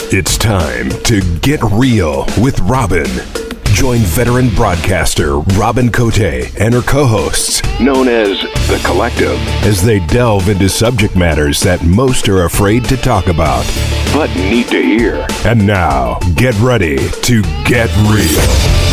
It's time to get real with Robin. Join veteran broadcaster Robin Cote and her co-hosts, known as The Collective, as they delve into subject matters that most are afraid to talk about, but need to hear. And now, get ready to get real.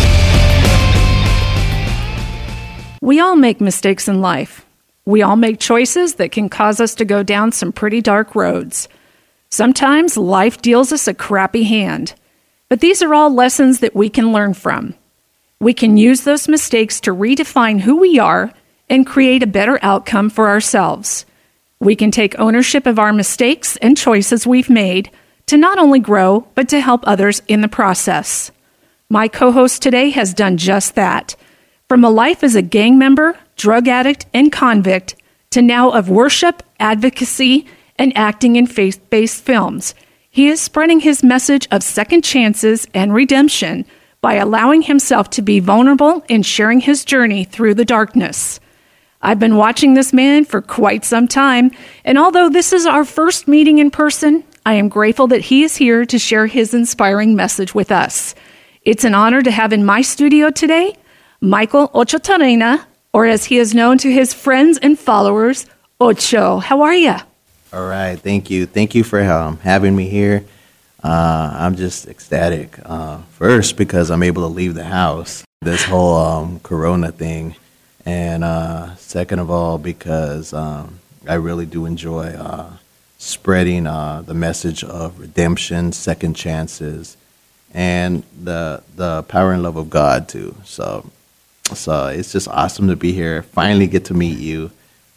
We all make mistakes in life. We all make choices that can cause us to go down some pretty dark roads. Sometimes life deals us a crappy hand, but these are all lessons that we can learn from. We can use those mistakes to redefine who we are and create a better outcome for ourselves. We can take ownership of our mistakes and choices we've made to not only grow, but to help others in the process. My co-host today has done just that. From a life as a gang member, drug addict, and convict, to now of worship, advocacy, and acting in faith-based films, he is spreading his message of second chances and redemption by allowing himself to be vulnerable and sharing his journey through the darkness. I've been watching this man for quite some time, and although this is our first meeting in person, I am grateful that he is here to share his inspiring message with us. It's an honor to have in my studio today Michael Ochotarena, or as he is known to his friends and followers, Ocho. How are you? All right, thank you. Thank you for having me here. I'm just ecstatic. First, because I'm able to leave the house, this whole Corona thing. And second of all, because I really do enjoy spreading the message of redemption, second chances, and the power and love of God, too. So it's just awesome to be here, finally get to meet you.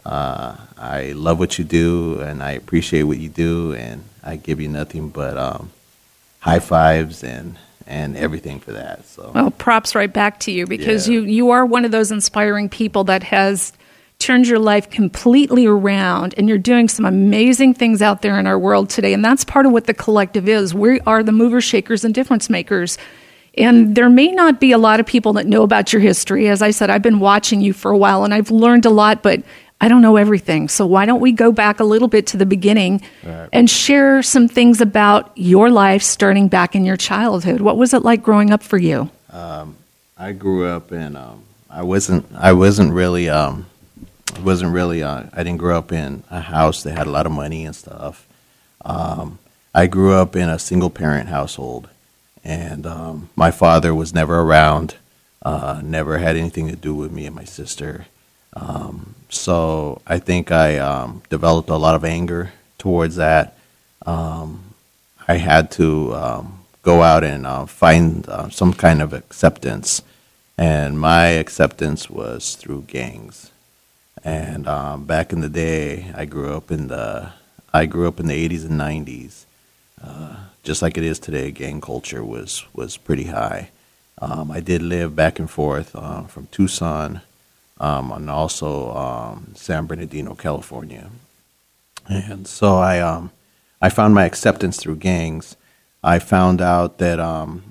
I love what you do, and I appreciate what you do, and I give you nothing but high fives and everything for that. So, well, props right back to you, because you are one of those inspiring people that has turned your life completely around, and you're doing some amazing things out there in our world today, and that's part of what the collective is. We are the movers, shakers, and difference makers. And there may not be a lot of people that know about your history. As I said, I've been watching you for a while, and I've learned a lot, but I don't know everything. So why don't we go back a little bit to the beginning and share some things about your life starting back in your childhood? What was it like growing up for you? I grew up in I didn't grow up in a house that had a lot of money and stuff. I grew up in a single parent household, and my father was never around, never had anything to do with me and my sister. So I think I developed a lot of anger towards that. I had to go out and find some kind of acceptance, and my acceptance was through gangs. And back in the day, I grew up in the 80s and 90s. Just like it is today, gang culture was pretty high. I did live back and forth from Tucson. And also San Bernardino, California. And so I found my acceptance through gangs. I found out that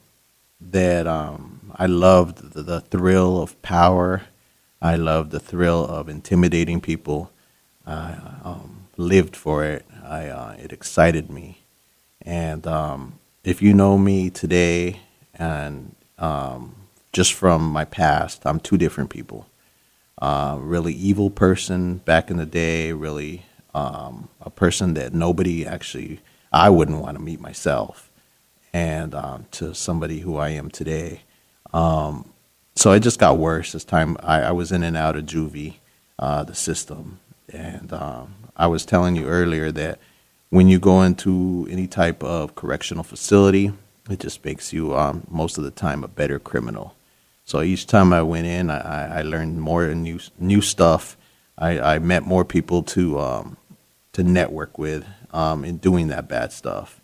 I loved the thrill of power. I loved the thrill of intimidating people. I lived for it. It excited me. And if you know me today and just from my past, I'm two different people. Really evil person back in the day, really a person that I wouldn't want to meet myself, and to somebody who I am today. So it just got worse as time. I was in and out of juvie, the system, and I was telling you earlier that when you go into any type of correctional facility, it just makes you most of the time a better criminal. So each time I went in, I learned more new stuff. I met more people to network with in doing that bad stuff.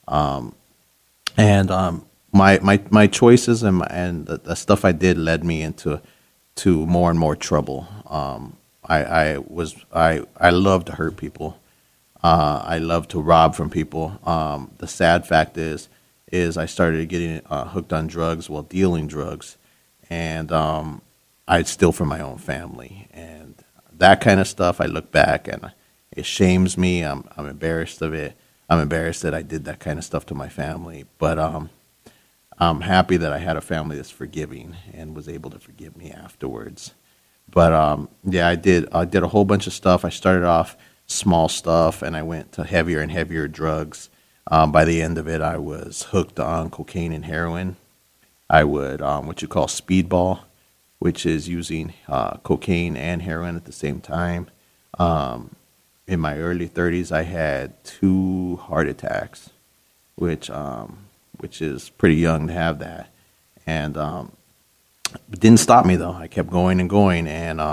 My choices and the stuff I did led me into more and more trouble. I love to hurt people. I love to rob from people. The sad fact is I started getting hooked on drugs while dealing drugs. And I'd steal from my own family, and that kind of stuff. I look back and it shames me. I'm embarrassed of it. I'm embarrassed that I did that kind of stuff to my family. But I'm happy that I had a family that's forgiving and was able to forgive me afterwards. But yeah, I did a whole bunch of stuff. I started off small stuff, and I went to heavier and heavier drugs. By the end of it, I was hooked on cocaine and heroin. I would what you call speedball, which is using cocaine and heroin at the same time. In my early 30s, I had 2 heart attacks, which is pretty young to have that, and it didn't stop me though. I kept going and going,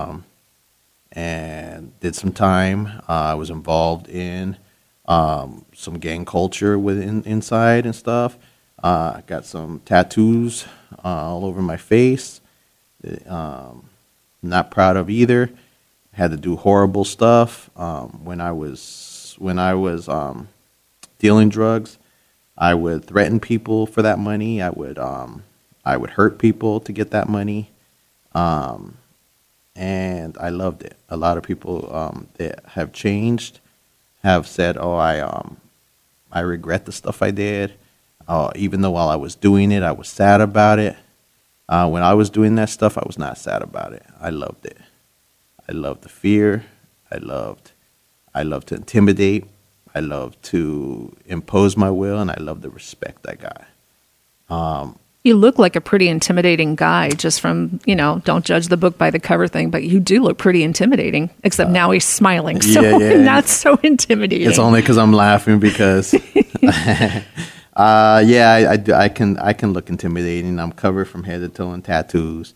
and did some time. I was involved in some gang culture inside and stuff. I got some tattoos all over my face. Not proud of either. Had to do horrible stuff when I was dealing drugs. I would threaten people for that money. I would hurt people to get that money, and I loved it. A lot of people that have changed have said, "Oh, I regret the stuff I did." Even though while I was doing it, I was sad about it. When I was doing that stuff, I was not sad about it. I loved it. I loved the fear. I loved to intimidate. I loved to impose my will, and I loved the respect I got. You look like a pretty intimidating guy, just from, don't judge the book by the cover thing, but you do look pretty intimidating, except now he's smiling, so not so intimidating. It's only because I'm laughing because, I can look intimidating. I'm covered from head to toe in tattoos.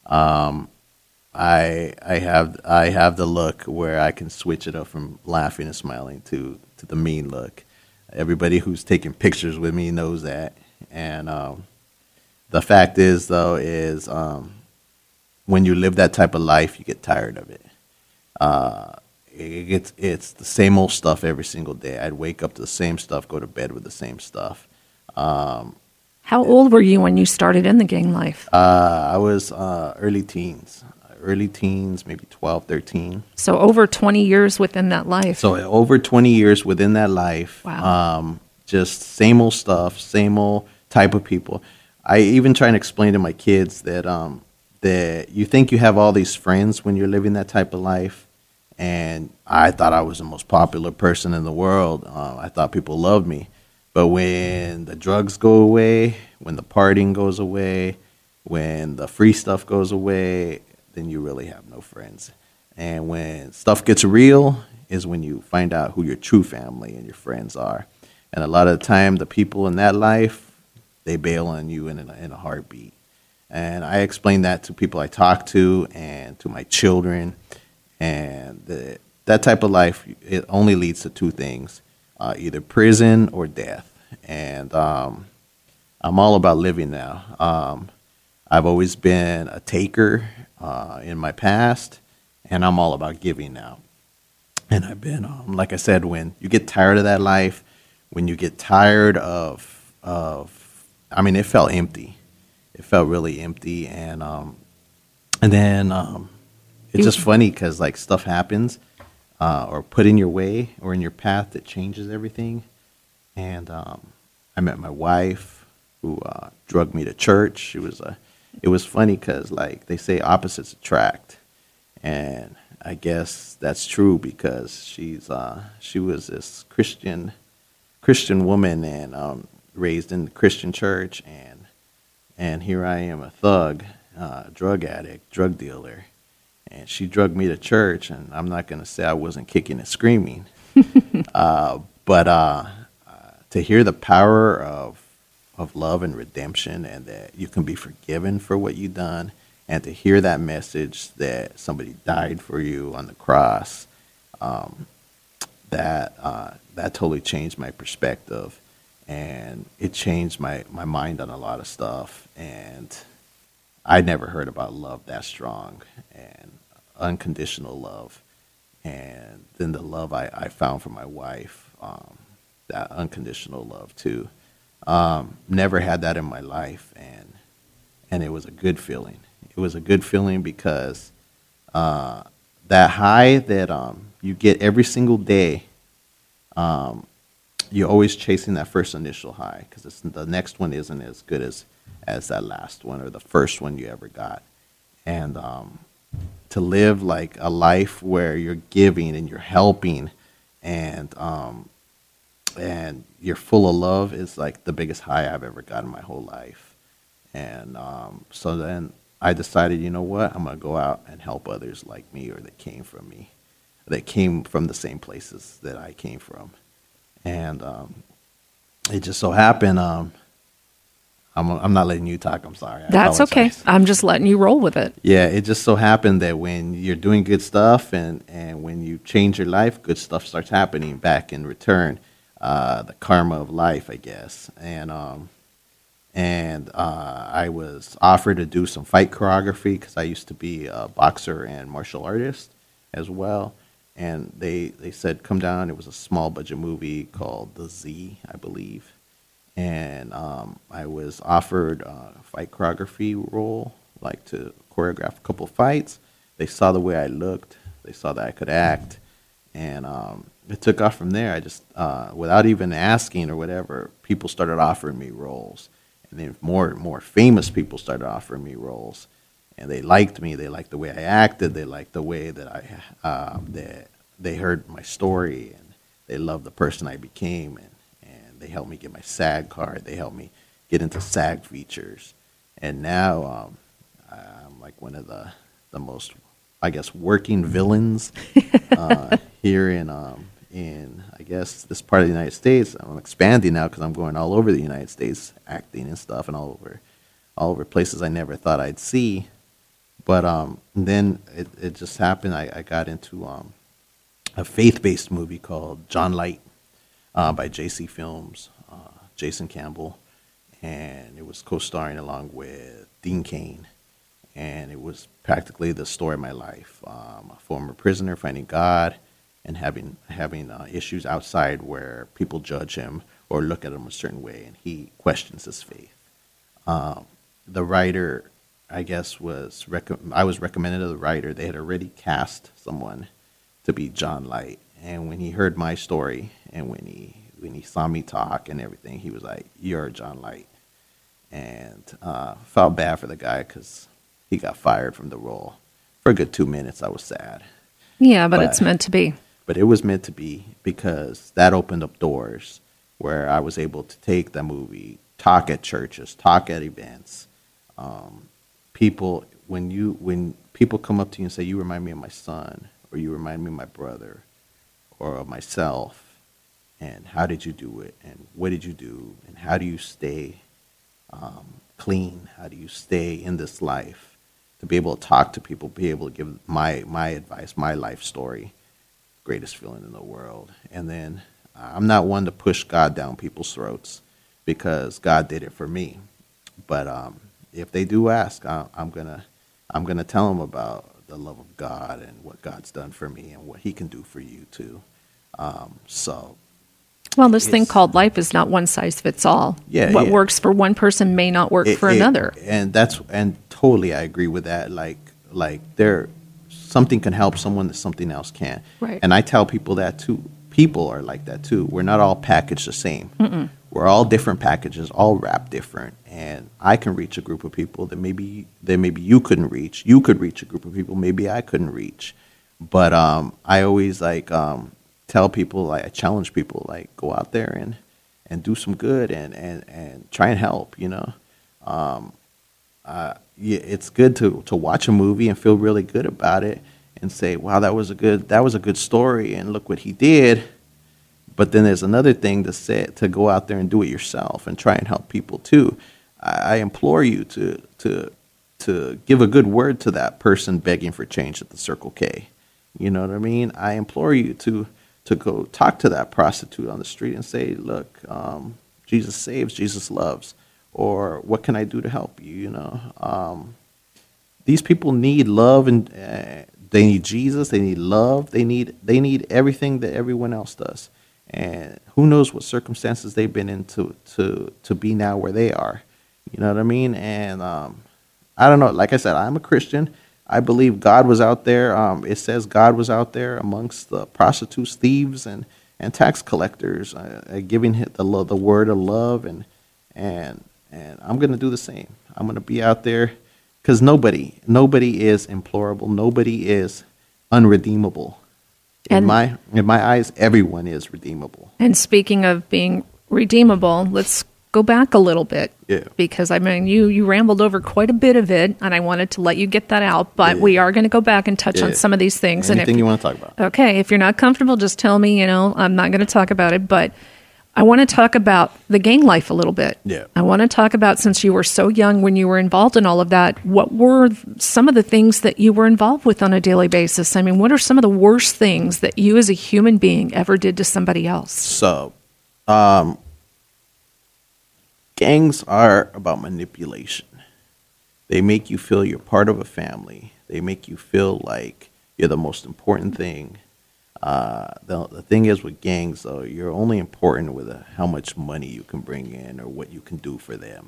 I have the look where I can switch it up from laughing and smiling to the mean look. Everybody who's taking pictures with me knows that. And the fact is, though, when you live that type of life, you get tired of it. It's the same old stuff every single day. I'd wake up to the same stuff, go to bed with the same stuff. How old were you when you started in the gang life? I was early teens, maybe 12, 13. So over 20 years within that life. So over 20 years within that life. Wow. Just same old stuff, same old type of people. I even try and explain to my kids that you think you have all these friends when you're living that type of life. And I thought I was the most popular person in the world. I thought people loved me. But when the drugs go away, when the partying goes away, when the free stuff goes away, then you really have no friends. And when stuff gets real is when you find out who your true family and your friends are. And a lot of the time, the people in that life, they bail on you in a heartbeat. And I explain that to people I talk to and to my children. And that type of life, it only leads to 2 things, either prison or death. And I'm all about living now. I've always been a taker in my past, and I'm all about giving now. And I've been, like I said, when you get tired of that life, when you get tired of it felt empty. It felt really empty, and then it's just funny because like stuff happens or put in your way or in your path that changes everything. And I met my wife, who drugged me to church. It was funny because like they say opposites attract, and I guess that's true because she was this Christian woman and raised in the Christian church, and here I am, a thug, drug addict, drug dealer, and she drugged me to church. And I'm not going to say I wasn't kicking and screaming, but to hear the power of love and redemption, and that you can be forgiven for what you've done, and to hear that message that somebody died for you on the cross, that totally changed my perspective, and it changed my mind on a lot of stuff. And I never heard about love that strong, and unconditional love, and then the love I found from my wife, that unconditional love too. Never had that in my life, and it was a good feeling. It was a good feeling because that high that you get every single day you're always chasing that first initial high because the next one isn't as good as that last one or the first one you ever got. And to live like a life where you're giving and you're helping and you're full of love is like the biggest high I've ever got in my whole life. And so then I decided, you know what, I'm going to go out and help others like me or that came from me, that came from the same places that I came from. And it just so happened, I'm not letting you talk, I'm sorry. That's okay. I'm just letting you roll with it. Yeah, it just so happened that when you're doing good stuff and when you change your life, good stuff starts happening back in return. The karma of life, I guess. And I was offered to do some fight choreography because I used to be a boxer and martial artist as well. And they said, come down. It was a small budget movie called The Z, I believe. And I was offered a fight choreography role, like to choreograph a couple fights. They saw the way I looked. They saw that I could act. And it took off from there. I just, without even asking or whatever, people started offering me roles. And then more famous people started offering me roles. And they liked me. They liked the way I acted. They liked the way that they heard my story. And they loved the person I became. And they helped me get my SAG card. They helped me get into SAG features. And now I'm like one of the most, I guess, working villains here in I guess this part of the United States. I'm expanding now because I'm going all over the United States acting and stuff and all over places I never thought I'd see. But then it just happened. I got into a faith-based movie called John Light by JC Films, Jason Campbell, and it was co-starring along with Dean Cain. And it was practically the story of my life. A former prisoner finding God and having issues outside where people judge him or look at him a certain way, and he questions his faith. The writer, I guess, I was recommended to the writer. They had already cast someone to be John Light, and when he heard my story and when he saw me talk and everything, he was like, "You're John Light," and felt bad for the guy because he got fired from the role. For a good 2 minutes, I was sad. Yeah, but it's meant to be. But it was meant to be because that opened up doors where I was able to take the movie, talk at churches, talk at events. When people come up to you and say, "You remind me of my son," or "You remind me of my brother," or of myself, and how did you do it, and what did you do, and how do you stay clean? How do you stay in this life? To be able to talk to people, be able to give my advice, my life story, greatest feeling in the world. And then I'm not one to push God down people's throats because God did it for me. But if they do ask, I'm gonna tell them about the love of God and what God's done for me and what He can do for you too. Well, this thing called life is not one size fits all. Yeah, what works for one person may not work for another. And totally I agree with that. Like something can help someone that something else can't. Right. And I tell people that too. People are like that too. We're not all packaged the same. Mm-mm. We're all different packages, all wrapped different. And I can reach a group of people that maybe you couldn't reach. You could reach a group of people maybe I couldn't reach. But I always tell people, I challenge people, go out there and do some good and try and help, it's good to watch a movie and feel really good about it and say, wow, that was a good story and look what he did. But then there's another thing to go out there and do it yourself and try and help people too. I implore you to give a good word to that person begging for change at the Circle K. You know what I mean? I implore you to go talk to that prostitute on the street and say, look, Jesus saves, Jesus loves. Or what can I do to help you? These people need love, and they need Jesus. They need love. They need everything that everyone else does. And who knows what circumstances they've been in to be now where they are. You know what I mean? And I don't know. Like I said, I'm a Christian. I believe God was out there. It says God was out there amongst the prostitutes, thieves, and and tax collectors, giving the word of love, and I'm going to do the same. I'm going to be out there because nobody is implorable. Nobody is unredeemable. In my eyes, everyone is redeemable. And speaking of being redeemable, let's go back a little bit. Yeah. Because, I mean, you rambled over quite a bit of it, and I wanted to let you get that out, but we are going to go back and touch on some of these things. Anything you want to talk about. Okay, if you're not comfortable, just tell me, I'm not going to talk about it, but I want to talk about the gang life a little bit. Yeah. I want to talk about, since you were so young when you were involved in all of that, what were some of the things that you were involved with on a daily basis? I mean, what are some of the worst things that you as a human being ever did to somebody else? So, gangs are about manipulation. They make you feel you're part of a family. They make you feel like you're the most important thing. The thing is with gangs, though, you're only important with how much money you can bring in or what you can do for them.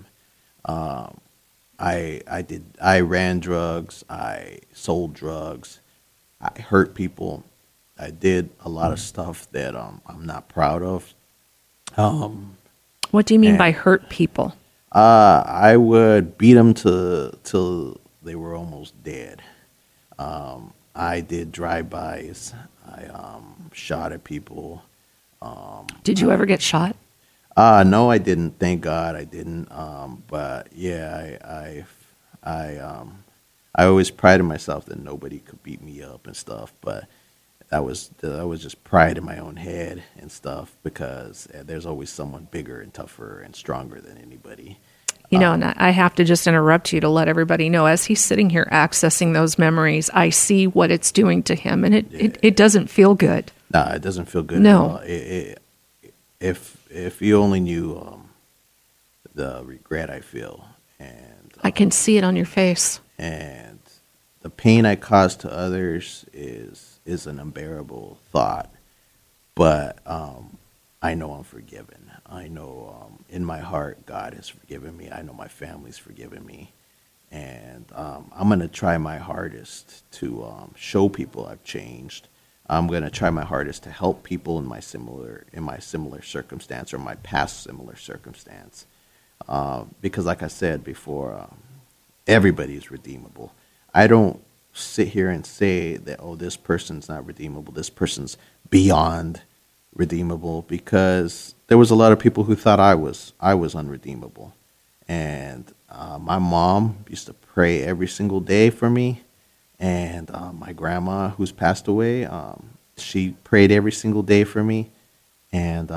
I ran drugs. I sold drugs. I hurt people. I did a lot of stuff that I'm not proud of. What do you mean by hurt people? I would beat them till they were almost dead. I did drive-bys. I shot at people. Did you ever get shot? No, I didn't. Thank God I didn't. But yeah, I always prided myself that nobody could beat me up and stuff. But that was just pride in my own head and stuff, because there's always someone bigger and tougher and stronger than anybody. And I have to just interrupt you to let everybody know, as he's sitting here accessing those memories, I see what it's doing to him, and it doesn't feel good. No, it doesn't feel good No. at all. If you only knew the regret I feel, and I can see it on your face. and the pain I cause to others is an unbearable thought. But I know I'm forgiven. I know in my heart God has forgiven me. I know my family's forgiven me, and I'm gonna try my hardest to show people I've changed. I'm gonna try my hardest to help people in my similar circumstance, or my past similar circumstance, because, like I said before, everybody is redeemable. I don't sit here and say that, oh, this person's not redeemable, this person's beyond redeemable, because there was a lot of people who thought I was unredeemable. And my mom used to pray every single day for me, and my grandma, who's passed away, she prayed every single day for me, and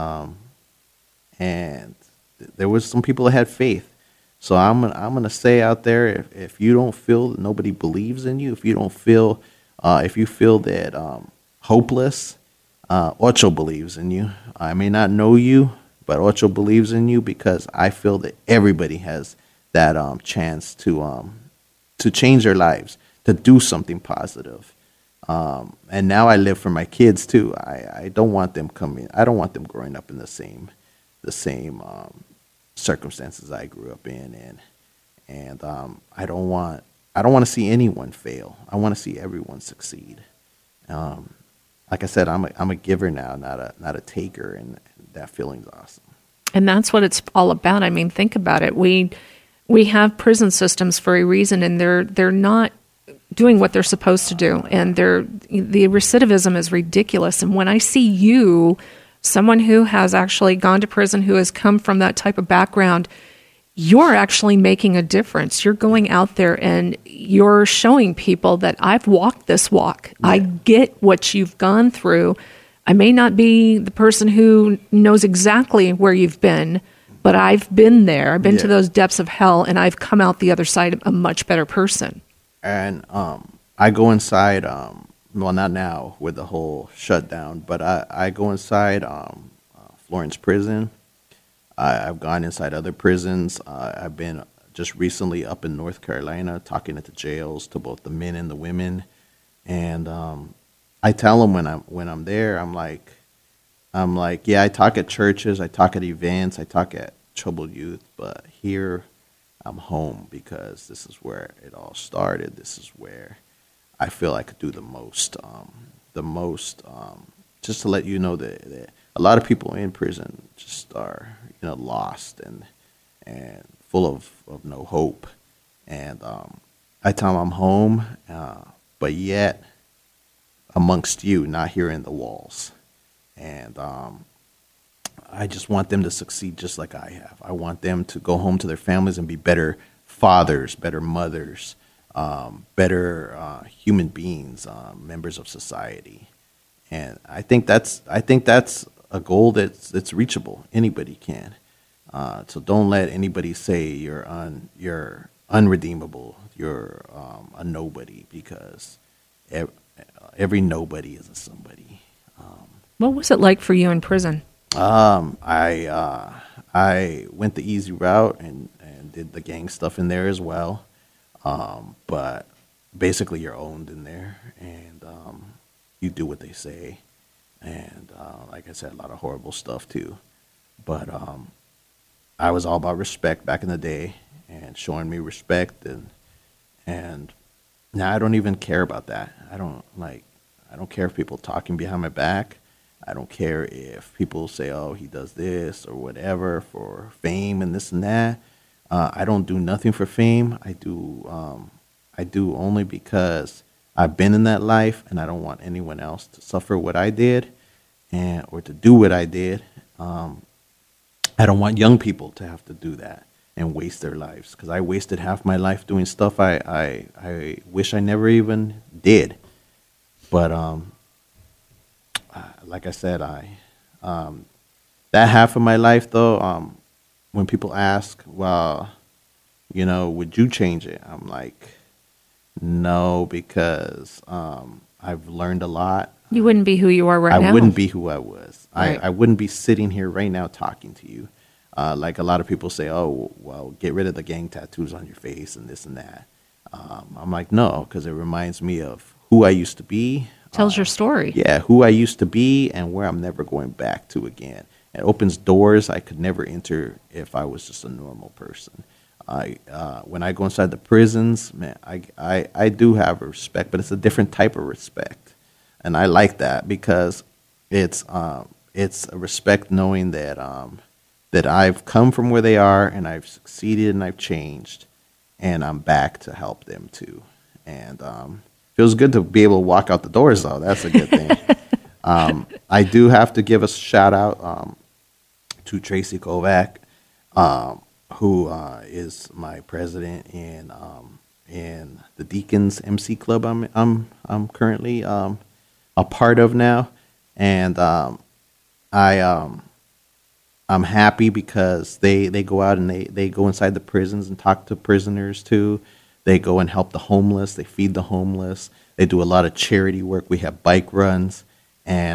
there was some people that had faith. So I'm gonna say out there, if you don't feel that nobody believes in you, if you feel that hopeless, Ocho believes in you. I may not know you, but Ocho believes in you, because I feel that everybody has that chance to change their lives, to do something positive. And now I live for my kids too. I don't want them I don't want them growing up in the same circumstances I grew up in, and I don't want to see anyone fail. I want to see everyone succeed. Like I said, I'm a giver now, not a taker, and that feeling's awesome. And that's what it's all about. I mean, think about it. We have prison systems for a reason, and they're not doing what they're supposed to do, and the recidivism is ridiculous. And when I see you, someone who has actually gone to prison, who has come from that type of background, you're actually making a difference. You're going out there and you're showing people that I've walked this walk. Yeah. I get what you've gone through. I may not be the person who knows exactly where you've been, but I've been there. I've been to those depths of hell, and I've come out the other side a much better person. And I go inside, well, not now with the whole shutdown, but I go inside Florence Prison. I've gone inside other prisons. I've been just recently up in North Carolina talking at the jails to both the men and the women. And I tell them when I'm there, I'm like, yeah, I talk at churches, I talk at events, I talk at troubled youth, but here I'm home, because this is where it all started. This is where I feel I could do the most, just to let you know that a lot of people in prison just are, lost and full of no hope. And I tell them I'm home, but yet amongst you, not here in the walls. And I just want them to succeed just like I have. I want them to go home to their families and be better fathers, better mothers, better human beings, members of society. And I think that's a goal that's reachable. Anybody can. So don't let anybody say you're unredeemable. You're a nobody, because every nobody is a somebody. What was it like for you in prison? I went the easy route and did the gang stuff in there as well. But basically you're owned in there, and you do what they say. And like I said, a lot of horrible stuff too. But I was all about respect back in the day, and showing me respect, and now I don't even care about that. I don't care if people talking behind my back. I don't care if people say, oh, he does this or whatever for fame and this and that. I don't do nothing for fame. I do only because I've been in that life, and I don't want anyone else to suffer what I did, or to do what I did. I don't want young people to have to do that and waste their lives, because I wasted half my life doing stuff I wish I never even did. But like I said, that half of my life though, when people ask, well, would you change it? I'm like, no, because I've learned a lot. You wouldn't be who you are right now. I wouldn't be who I was. Right. I wouldn't be sitting here right now talking to you. Like a lot of people say, oh, well, get rid of the gang tattoos on your face and this and that. I'm like, no, because it reminds me of who I used to be. Tells your story. Yeah, who I used to be and where I'm never going back to again. It opens doors I could never enter if I was just a normal person. When I go inside the prisons, man, I do have a respect, but it's a different type of respect. And I like that, because it's a respect knowing that that I've come from where they are, and I've succeeded, and I've changed, and I'm back to help them too. And feels good to be able to walk out the doors, though. That's a good thing. I do have to give a shout out to Tracy Kovac, who is my president in the Deacons MC Club. I'm currently a part of now, and I'm happy because they go out and they go inside the prisons and talk to prisoners too. They go and help the homeless. They feed the homeless. They do a lot of charity work. We have bike runs, and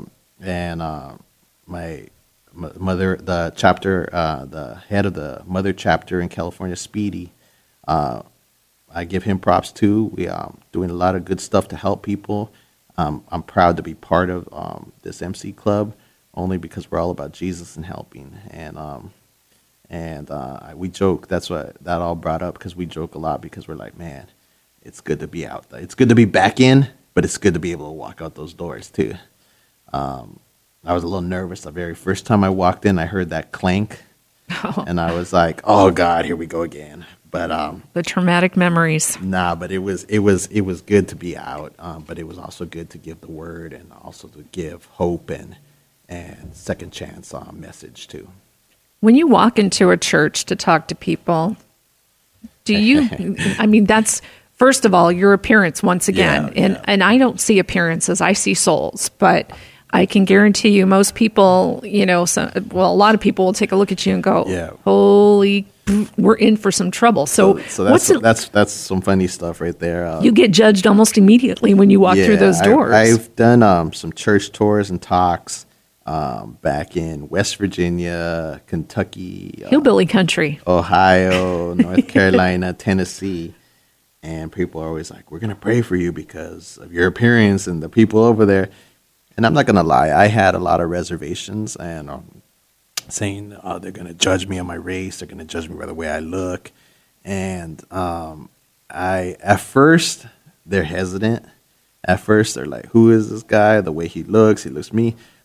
my mother, the head of the mother chapter in California, Speedy, I give him props too. We doing a lot of good stuff to help people. I'm proud to be part of this MC Club, only because we're all about Jesus and helping. And we joke. That's what that all brought up, because we joke a lot, because we're like, man, it's good to be out there. It's good to be back in, but it's good to be able to walk out those doors too. I was a little nervous the very first time I walked in. I heard that clank, and I was like, oh God, here we go again. But the traumatic memories. Nah, but it was good to be out. But it was also good to give the word, and also to give hope and second chance message too. When you walk into a church to talk to people, do you? I mean, that's first of all your appearance once again, and I don't see appearances; I see souls. But I can guarantee you, most people, a lot of people will take a look at you and go, "Holy, we're in for some trouble." So that's some funny stuff right there. You get judged almost immediately when you walk through those doors. I've done some church tours and talks back in West Virginia, Kentucky, hillbilly country, Ohio, North Carolina, Tennessee, and people are always like, "We're going to pray for you because of your appearance and the people over there." And I'm not going to lie, I had a lot of reservations, and saying they're going to judge me on my race, they're going to judge me by the way I look. And at first, they're hesitant. At first, they're like, who is this guy? The way he looks me.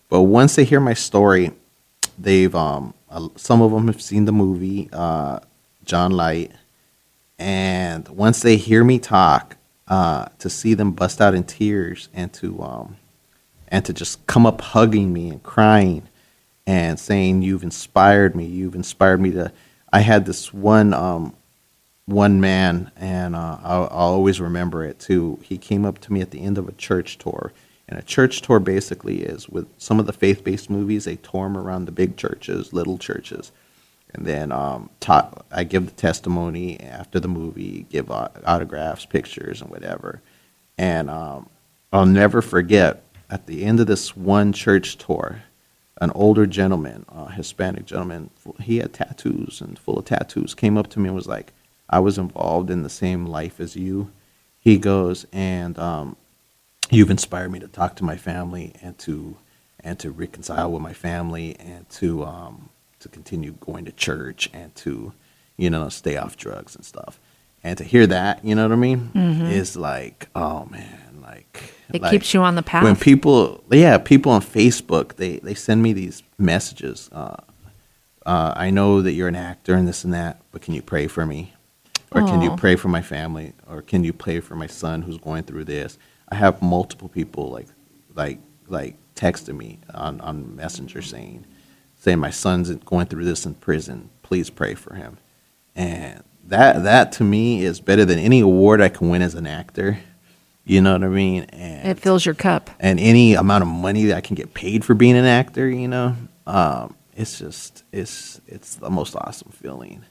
But once they hear my story, they've some of them have seen the movie John Light, and once they hear me talk, to see them bust out in tears and to just come up hugging me and crying and saying, "You've inspired me. You've inspired me to." I had this one man, and I'll always remember it too. He came up to me at the end of a church tour. And a church tour basically is, with some of the faith-based movies, they tour them around the big churches, little churches. And then I give the testimony after the movie, give autographs, pictures, and whatever. And I'll never forget, at the end of this one church tour, an older gentleman, a Hispanic gentleman, he had tattoos and full of tattoos, came up to me and was like, "I was involved in the same life as you." He goes, and "You've inspired me to talk to my family and to reconcile with my family and to continue going to church and to, stay off drugs and stuff." And to hear that, you know what I mean, is like, oh man, it keeps you on the path. When people on Facebook, they send me these messages. I know that you're an actor and this and that, but can you pray for me? Or can you pray for my family? Or can you pray for my son who's going through this? I have multiple people like texting me on Messenger saying my son's going through this in prison. Please pray for him. And that to me is better than any award I can win as an actor. You know what I mean? And it fills your cup. And any amount of money that I can get paid for being an actor, it's the most awesome feeling.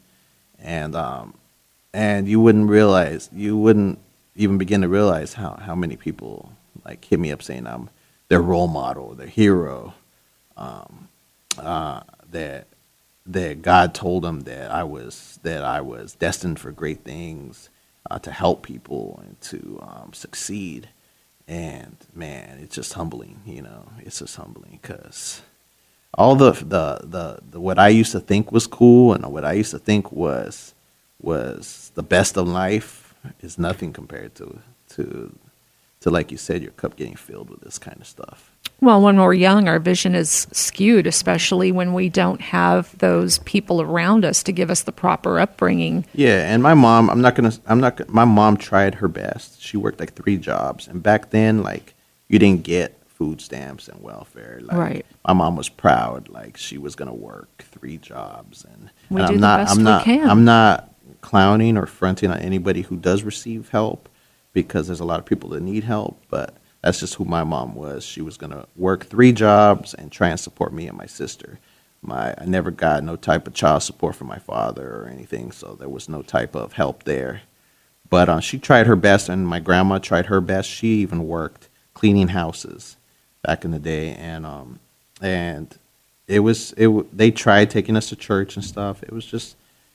And you wouldn't even begin to realize how many people hit me up saying I'm their role model, their hero, that God told them that I was destined for great things, to help people and to succeed. And man, it's just humbling. It's just humbling because all the what I used to think was cool and what I used to think was the best of life is nothing compared to like you said, your cup getting filled with this kind of stuff. Well, when we're young, our vision is skewed, especially when we don't have those people around us to give us the proper upbringing. Yeah, and my mom, my mom tried her best. She worked 3 jobs, and back then, you didn't get food stamps and welfare. Right. My mom was proud, she was gonna work 3 jobs, and we do the best we can. I'm not clowning or fronting on anybody who does receive help, because there's a lot of people that need help, but that's just who my mom was. She was going to work 3 jobs and try and support me and my sister. I never got no type of child support from my father or anything, so there was no type of help there. But she tried her best, and my grandma tried her best. She even worked cleaning houses back in the day, and they tried taking us to church and stuff. It was just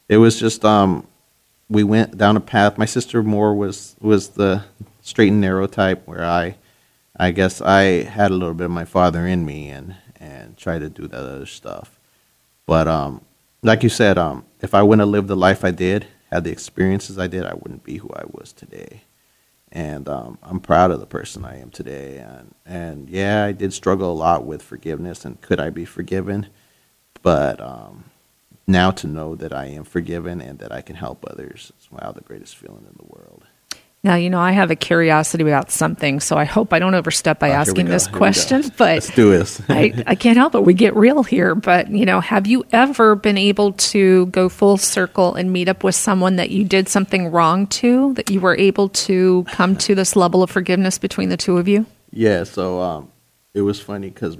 we went down a path. My sister more was the straight and narrow type, where I guess I had a little bit of my father in me and tried to do that other stuff. But like you said, if I wouldn't have lived the life I did, had the experiences I did, I wouldn't be who I was today. And I'm proud of the person I am today. And yeah, I did struggle a lot with forgiveness and could I be forgiven? But now to know that I am forgiven and that I can help others is, wow, the greatest feeling in the world. Now, I have a curiosity about something, so I hope I don't overstep by asking this question. But let's do this. I can't help it. We get real here. But, have you ever been able to go full circle and meet up with someone that you did something wrong to, that you were able to come to this level of forgiveness between the two of you? Yeah, so it was funny because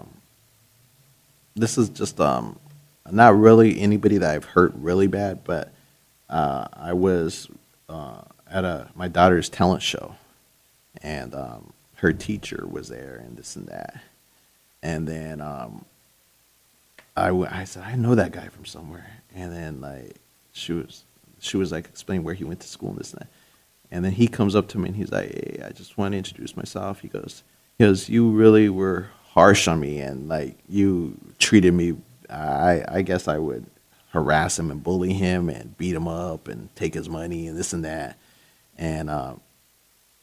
this is just not really anybody that I've hurt really bad, but I was at my daughter's talent show, and her teacher was there and this and that. And then I said, I know that guy from somewhere. And then she was explaining where he went to school and this and that. And then he comes up to me and he's like, "Hey, I just want to introduce myself." He goes, "You really were harsh on me, and you treated me. I guess I would harass him and bully him and beat him up and take his money and this and that." And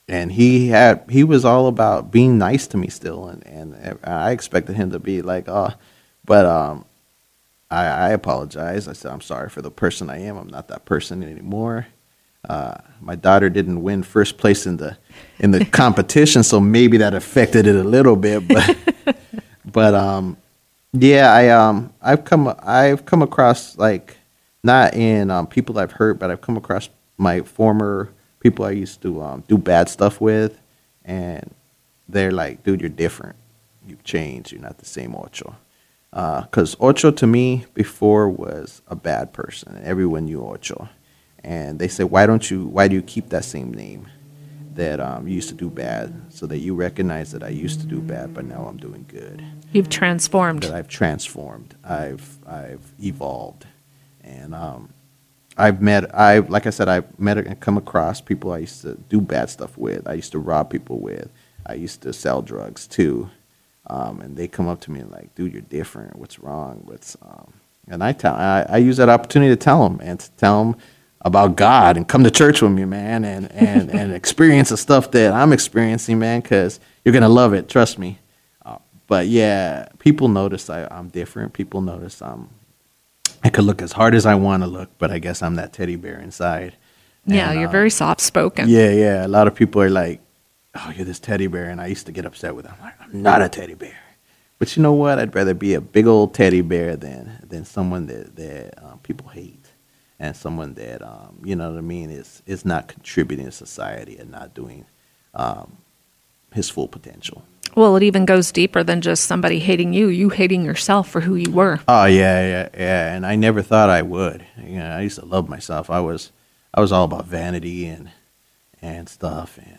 and he was all about being nice to me still, and I expected him to be like, oh, but I apologize. I said, I'm sorry for the person I am. I'm not that person anymore. My daughter didn't win first place in the competition, so maybe that affected it a little bit. But yeah, I've come across, like, not in people I've hurt, but I've come across my former people I used to do bad stuff with, and they're like, dude, you're different. You've changed. You're not the same Ocho. Because Ocho to me before was a bad person, and everyone knew Ocho. And they said, why do you keep that same name that you used to do bad, so that you recognize that I used to do bad, but now I'm doing good. You've transformed. That I've transformed. I've evolved, and I've met and come across people I used to do bad stuff with. I used to rob people with. I used to sell drugs too. And they come up to me and like, dude, you're different. What's wrong? And I use that opportunity to tell them about God and come to church with me, man, and experience the stuff that I'm experiencing, man, because you're going to love it. Trust me. But yeah, people notice I'm different. People notice I could look as hard as I want to look, but I guess I'm that teddy bear inside. Yeah, you're very soft-spoken. Yeah. A lot of people are like, oh, you're this teddy bear, and I used to get upset with them. I'm like, I'm not a teddy bear. But you know what? I'd rather be a big old teddy bear than someone that people hate, and someone that, you know what I mean, is not contributing to society and not doing his full potential. Well, it even goes deeper than just somebody hating you hating yourself for who you were. Oh, yeah. And I never thought I would. You know, I used to love myself. I was all about vanity and stuff, and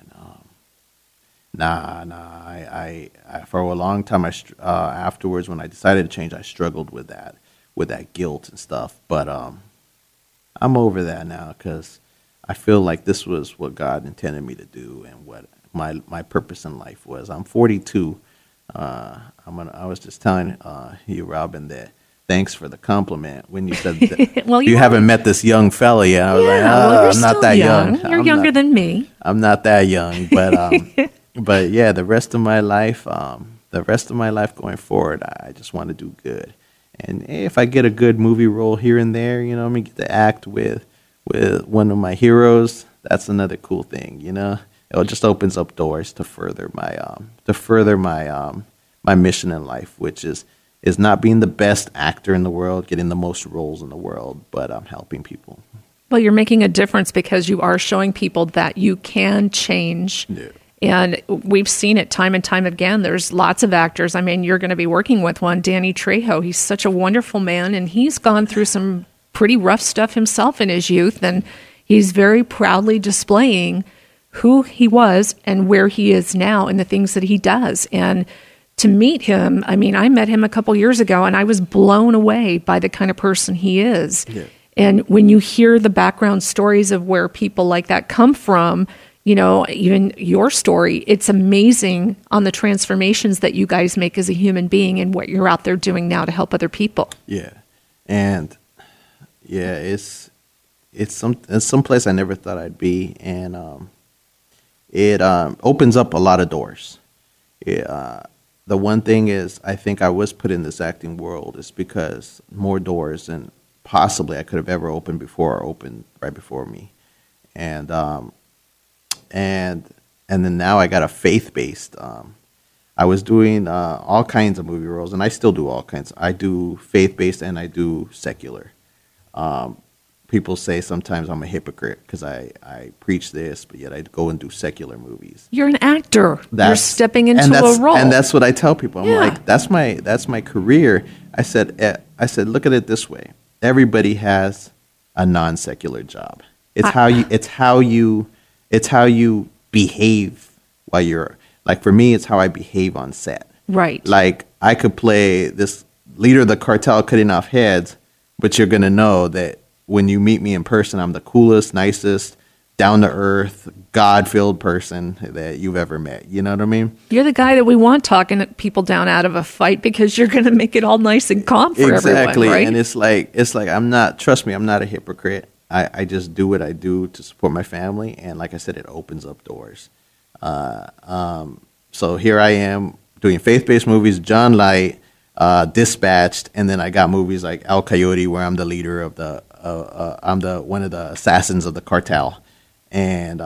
I for a long time, afterwards when I decided to change, I struggled with that guilt and stuff. But I'm over that now, because I feel like this was what God intended me to do, and what my purpose in life was. I'm 42. I was just telling you, Robin, that thanks for the compliment when you said that well, you haven't met this young fella yet. I was I'm not that young. You're younger than me. I'm not that young, but but yeah, the rest of my life going forward, I just want to do good. And if I get a good movie role here and there, you know, I get to act with one of my heroes, that's another cool thing, you know. It just opens up doors to further my mission in life, which is not being the best actor in the world, getting the most roles in the world, but helping people. Well, you're making a difference because you are showing people that you can change. Yeah. And we've seen it time and time again. There's lots of actors. I mean, you're going to be working with one, Danny Trejo. He's such a wonderful man, and he's gone through some pretty rough stuff himself in his youth, and he's very proudly displaying who he was and where he is now and the things that he does. And to meet him, I mean, I met him a couple years ago, and I was blown away by the kind of person he is. Yeah. And when you hear the background stories of where people like that come from, you know, even your story, it's amazing on the transformations that you guys make as a human being and what you're out there doing now to help other people. Yeah. And yeah, it's some place I never thought I'd be, and it opens up a lot of doors. The one thing is, I think I was put in this acting world is because more doors than possibly I could have ever opened before opened right before me. And then now I got a faith-based. I was doing all kinds of movie roles, and I still do all kinds. I do faith-based and I do secular. People say sometimes I'm a hypocrite because I preach this, but yet I go and do secular movies. You're an actor. You're stepping into a role, and that's what I tell people. I'm like, that's my career. I said, look at it this way: everybody has a non-secular job. It's how you behave while you're, like, for me, it's how I behave on set. Right. Like, I could play this leader of the cartel cutting off heads, but you're going to know that when you meet me in person, I'm the coolest, nicest, down-to-earth, God-filled person that you've ever met. You know what I mean? You're the guy that we want talking people down out of a fight because you're going to make it all nice and calm for exactly. everyone, right? And it's like I'm not a hypocrite. I just do what I do to support my family, and like I said, it opens up doors. So here I am doing faith-based movies, John Light, Dispatched, and then I got movies like El Coyote, where I'm the leader of one of the assassins of the cartel, and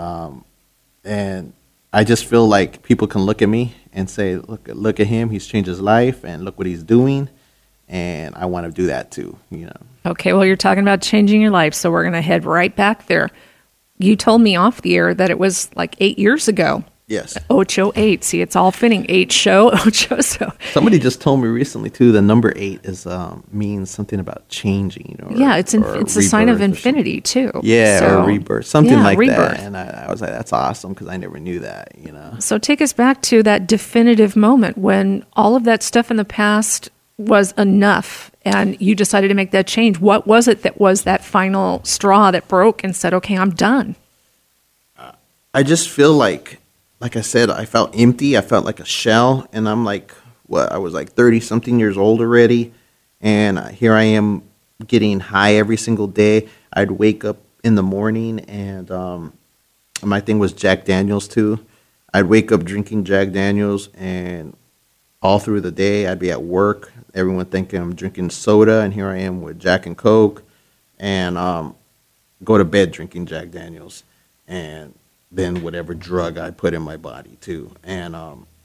I just feel like people can look at me and say, look at him, he's changed his life, and look what he's doing, and I want to do that too, you know. Okay, well, you're talking about changing your life, so we're going to head right back there. You told me off the air that it was like 8 years ago. Yes. Ocho 8. See, it's all fitting. 8 show, Ocho. So somebody just told me recently too. The number 8 is means something about changing. It's a sign of infinity too. Yeah, so, or rebirth, something like rebirth. that. And I was like, that's awesome because I never knew that. You know. So take us back to that definitive moment when all of that stuff in the past was enough, and you decided to make that change. What was it that was that final straw that broke and said, "Okay, I'm done"? I just feel like I said, I felt empty. I felt like a shell. And I'm like, I was like 30-something years old already. And here I am getting high every single day. I'd wake up in the morning and my thing was Jack Daniels too. I'd wake up drinking Jack Daniels and all through the day I'd be at work. Everyone thinking I'm drinking soda. And here I am with Jack and Coke. And go to bed drinking Jack Daniels. And then whatever drug I put in my body too. And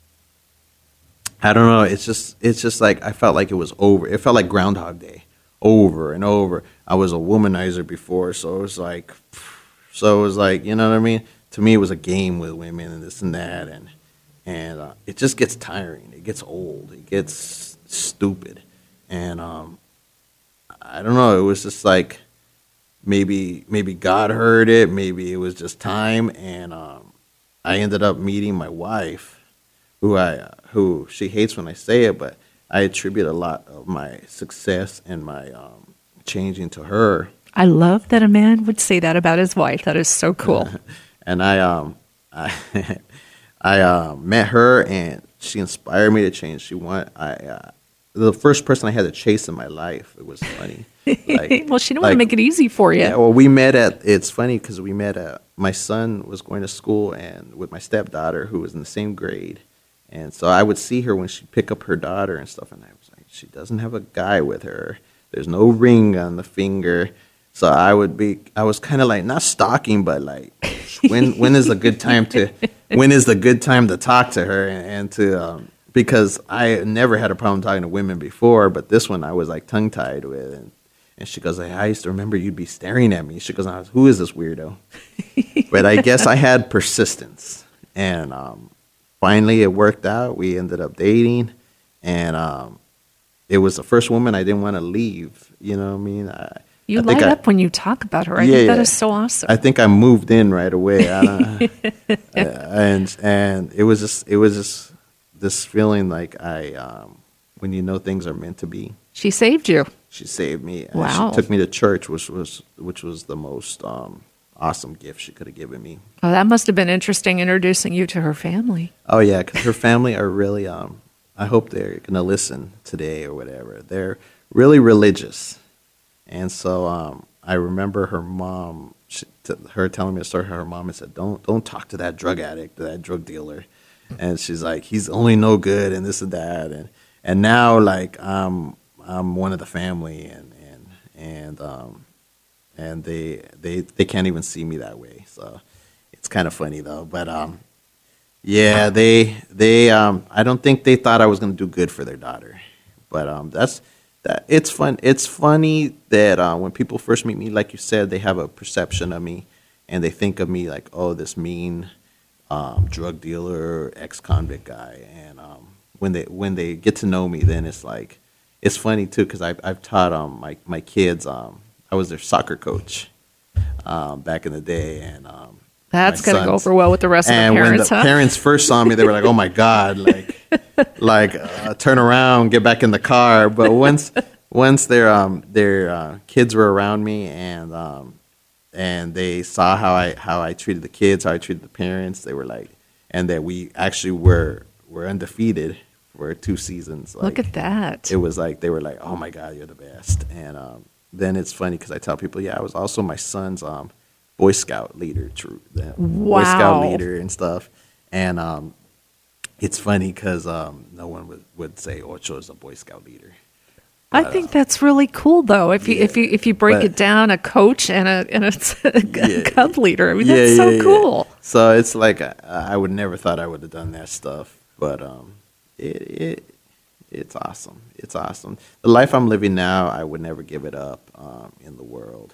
I don't know, it's just like I felt like it was over. It felt like Groundhog Day over and over. I was a womanizer before, so it was like, you know what I mean? To me it was a game with women and this and that, and it just gets tiring. It gets old. It gets stupid. And I don't know, it was just like maybe God heard it. Maybe it was just time, and I ended up meeting my wife, who she hates when I say it, but I attribute a lot of my success and my changing to her. I love that a man would say that about his wife. That is so cool. And I met her, and she inspired me to change. The first person I had to chase in my life. It was funny. Well, she didn't want to make it easy for you. Yeah, well, it's funny because we met my son was going to school and with my stepdaughter who was in the same grade. And so I would see her when she'd pick up her daughter and stuff. And I was like, she doesn't have a guy with her. There's no ring on the finger. So I was kind of like, not stalking, but like, when is the good time to talk to her and to, because I never had a problem talking to women before, but this one I was like tongue tied with. And she goes, I used to remember you'd be staring at me. She goes, who is this weirdo? But I guess I had persistence. And finally it worked out. We ended up dating. And it was the first woman I didn't want to leave. You know what I mean? You light up when you talk about her. I think that is so awesome. I think I moved in right away. And it was just this feeling like when you know things are meant to be. She saved you. She saved me. Wow. She took me to church, which was the most awesome gift she could have given me. Oh, that must have been interesting introducing you to her family. Oh yeah, because her family are really. I hope they're gonna listen today or whatever. They're really religious, and so I remember her mom. Her telling me a story. Her mom had said, "Don't talk to that drug addict, to that drug dealer," and she's like, "He's only no good," and this and that, and now like I'm one of the family, and they can't even see me that way. So it's kind of funny though. But yeah, they I don't think they thought I was going to do good for their daughter. But it's fun. It's funny that when people first meet me, like you said, they have a perception of me, and they think of me like, oh, this mean drug dealer, ex-convict guy. And when they get to know me, then it's like. It's funny too because I've taught my kids. I was their soccer coach back in the day, and that's gonna go over well with the rest of the parents. And when the parents first saw me, they were like, "Oh my God!" Like turn around, get back in the car. But once their kids were around me, and they saw how I treated the kids, how I treated the parents, they were like, and that we actually were undefeated. For 2 seasons. Look at that. It was like, they were like, oh my God, you're the best. And then it's funny because I tell people, I was also my son's Boy Scout leader, Boy Scout leader and stuff. And it's funny because no one would say Ocho is a Boy Scout leader. I think that's really cool, though. If you break it down, a coach and a cub leader, I mean, that's so cool. So it's like I would never thought I would have done that stuff, but it's awesome. It's awesome. The life I'm living now, I would never give it up in the world.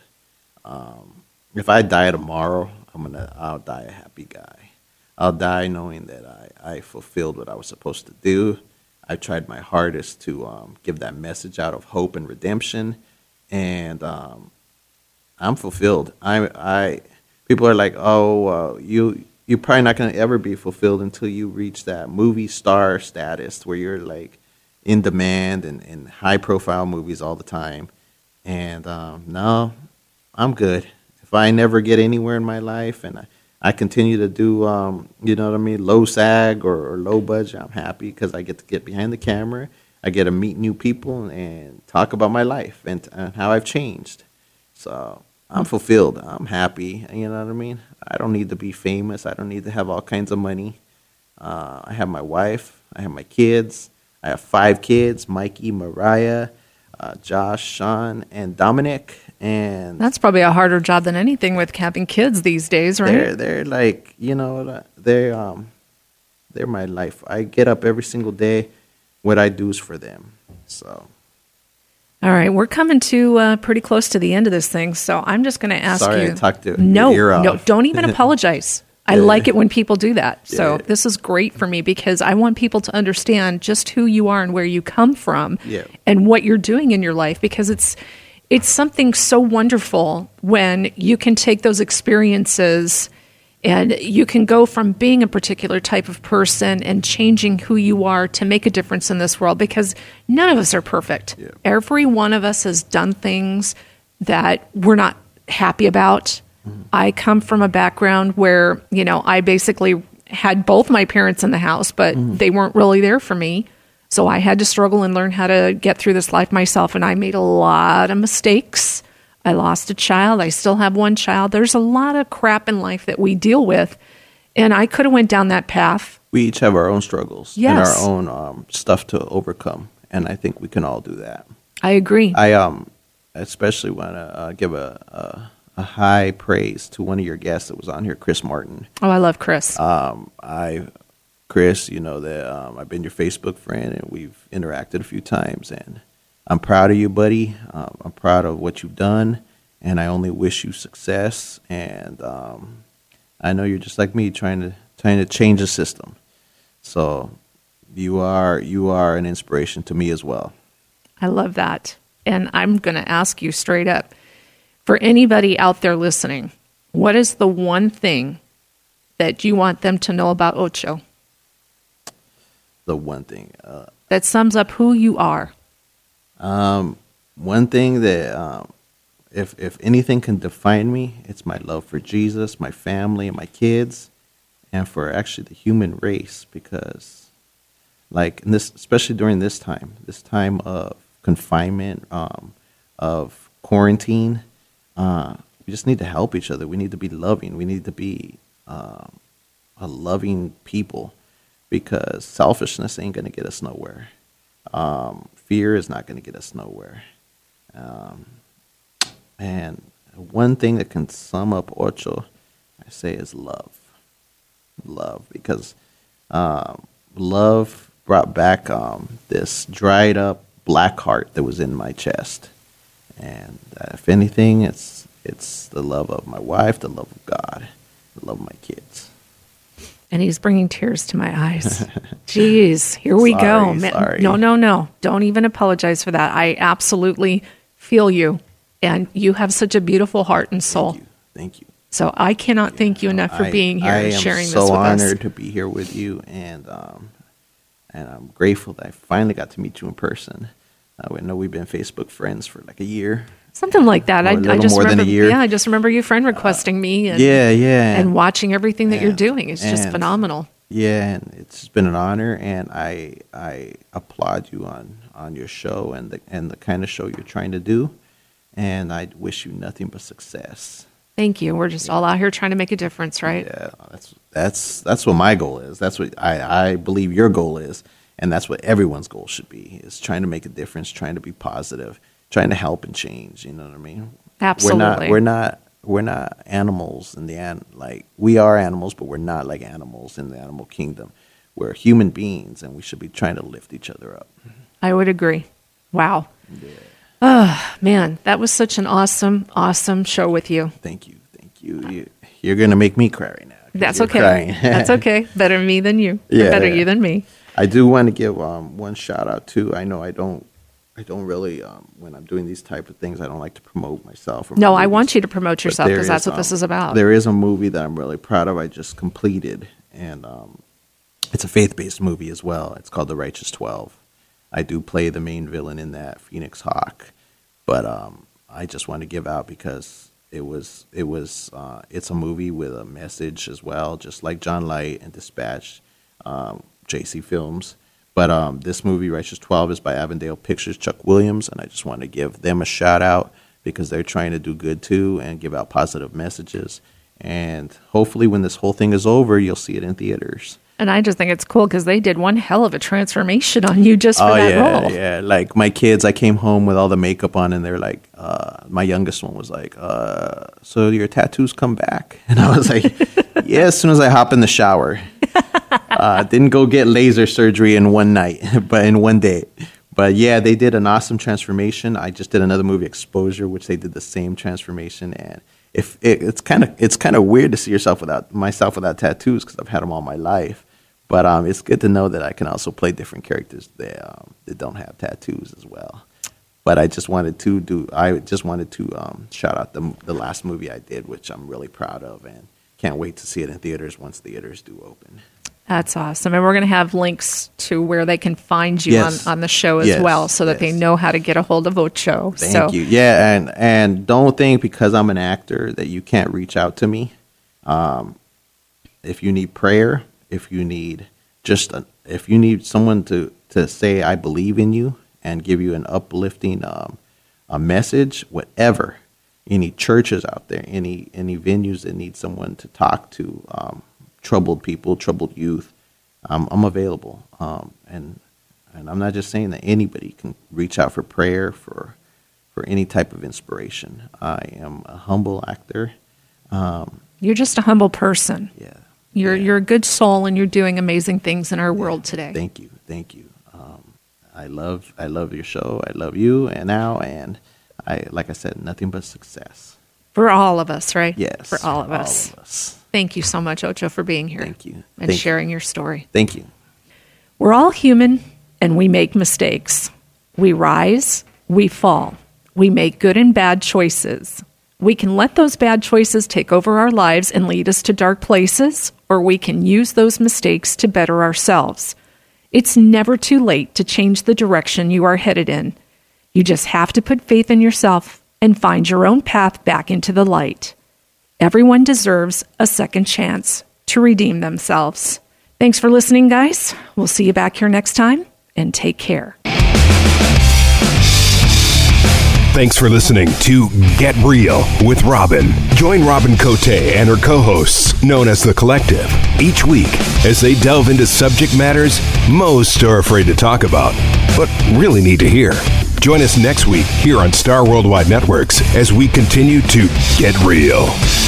If I die tomorrow, I'll die a happy guy. I'll die knowing that I fulfilled what I was supposed to do. I tried my hardest to give that message out of hope and redemption, and I'm fulfilled. People are like, oh, you're probably not going to ever be fulfilled until you reach that movie star status where you're like in demand and in high profile movies all the time. And no, I'm good. If I never get anywhere in my life and I continue to do, low SAG or low budget, I'm happy because I get to get behind the camera. I get to meet new people and talk about my life and how I've changed. So I'm fulfilled. I'm happy. You know what I mean? I don't need to be famous. I don't need to have all kinds of money. I have my wife. I have my kids. I have 5 kids, Mikey, Mariah, Josh, Sean, and Dominic. And that's probably a harder job than anything with having kids these days, right? They're like, they're my life. I get up every single day. What I do is for them. So. All right, we're coming to pretty close to the end of this thing, so I'm just going to ask you. Sorry, I talked your ear off. No, don't even apologize. I like it when people do that. So this is great for me because I want people to understand just who you are and where you come from and what you're doing in your life, because it's something so wonderful when you can take those experiences and you can go from being a particular type of person and changing who you are to make a difference in this world, because none of us are perfect. Yeah. Every one of us has done things that we're not happy about. I come from a background where, I basically had both my parents in the house, but they weren't really there for me. So I had to struggle and learn how to get through this life myself. And I made a lot of mistakes. I lost a child. I still have one child. There's a lot of crap in life that we deal with. And I could have went down that path. We each have our own struggles and our own stuff to overcome. And I think we can all do that. I agree. I especially want to give a high praise to one of your guests that was on here, Chris Martin. Oh, I love Chris. Chris, that I've been your Facebook friend and we've interacted a few times, and I'm proud of you, buddy. I'm proud of what you've done, and I only wish you success. And I know you're just like me, trying to change the system. So you are an inspiration to me as well. I love that, and I'm going to ask you straight up. For anybody out there listening, what is the one thing that you want them to know about Ocho? The one thing. That sums up who you are. One thing that, if anything can define me, it's my love for Jesus, my family, and my kids, and for actually the human race. Because, especially during this time of confinement, of quarantine, we just need to help each other. We need to be loving. We need to be a loving people, because selfishness ain't going to get us nowhere. Fear is not going to get us nowhere. And one thing that can sum up Ocho, I say, is love. Love, because love brought back this dried up black heart that was in my chest. And if anything, it's the love of my wife, the love of God, the love of my kids. And he's bringing tears to my eyes. Jeez, here we go. Sorry. No. Don't even apologize for that. I absolutely feel you. And you have such a beautiful heart and soul. Thank you. So I cannot thank you enough for being here and sharing this with us. I am so honored to be here with you. And I'm grateful that I finally got to meet you in person. I know we've been Facebook friends for like a year. Something like that. I just remember, than a year. Yeah, I just remember you friend requesting me. And, and watching everything that you're doing. It's just phenomenal. Yeah, and it's been an honor, and I applaud you on your show and the kind of show you're trying to do, and I wish you nothing but success. Thank you. We're just all out here trying to make a difference, right? Yeah, that's what my goal is. That's what I believe your goal is, and that's what everyone's goal should be, is trying to make a difference, trying to be positive, trying to help and change. You know what I mean? Absolutely. We're not animals in the end. Like, we are animals, but we're not like animals in the animal kingdom. We're human beings, and we should be trying to lift each other up. I would agree. Wow. Yeah. Oh, man, that was such an awesome, awesome show with you. Thank you. You're going to make me cry right now. That's okay. That's okay. Better me than you. Yeah. Better you than me. I do want to give one shout out too. I know I don't really, when I'm doing these type of things, I don't like to promote myself. No, I want you to promote yourself, because that's what this is about. There is a movie that I'm really proud of. I just completed, and it's a faith-based movie as well. It's called The Righteous 12. I do play the main villain in that, Phoenix Hawk, but I just want to give out because it's a movie with a message as well, just like John Light and Dispatch, JC Films. But this movie, Righteous 12, is by Avondale Pictures, Chuck Williams, and I just want to give them a shout out because they're trying to do good too and give out positive messages. And hopefully when this whole thing is over, you'll see it in theaters. And I just think it's cool because they did one hell of a transformation on you just for that role. Yeah. Like my kids, I came home with all the makeup on, and they're like, my youngest one was like, so your tattoos come back? And I was like, yeah, as soon as I hop in the shower. Didn't go get laser surgery in one night, but in one day. But yeah, they did an awesome transformation. I just did another movie, Exposure, which they did the same transformation. And it's kind of weird to see myself without tattoos because I've had them all my life. But it's good to know that I can also play different characters that don't have tattoos as well. But I just wanted to shout out the last movie I did, which I'm really proud of, and can't wait to see it in theaters once theaters do open. That's awesome. And we're going to have links to where they can find you on the show as well, so that they know how to get a hold of Ocho. Thank you. Yeah, and don't think because I'm an actor that you can't reach out to me. If you need prayer, if you need someone to say I believe in you and give you an uplifting a message, whatever. Any churches out there, any venues that need someone to talk to, troubled people, troubled youth, I'm available. And I'm not just saying that anybody can reach out for prayer, for any type of inspiration. I am a humble actor. You're just a humble person. Yeah. You're a good soul, and you're doing amazing things in our world today. Thank you. I love your show. I love you, and like I said, nothing but success. For all of us, right? Yes. For all of us. Thank you so much, Ocho, for being here. Thank you. And sharing your story. Thank you. We're all human, and we make mistakes. We rise, we fall. We make good and bad choices. We can let those bad choices take over our lives and lead us to dark places, or we can use those mistakes to better ourselves. It's never too late to change the direction you are headed in. You just have to put faith in yourself and find your own path back into the light. Everyone deserves a second chance to redeem themselves. Thanks for listening, guys. We'll see you back here next time, and take care. Thanks for listening to Get Real with Robin. Join Robin Cote and her co-hosts, known as The Collective, each week as they delve into subject matters most are afraid to talk about, but really need to hear. Join us next week here on Star Worldwide Networks as we continue to get real.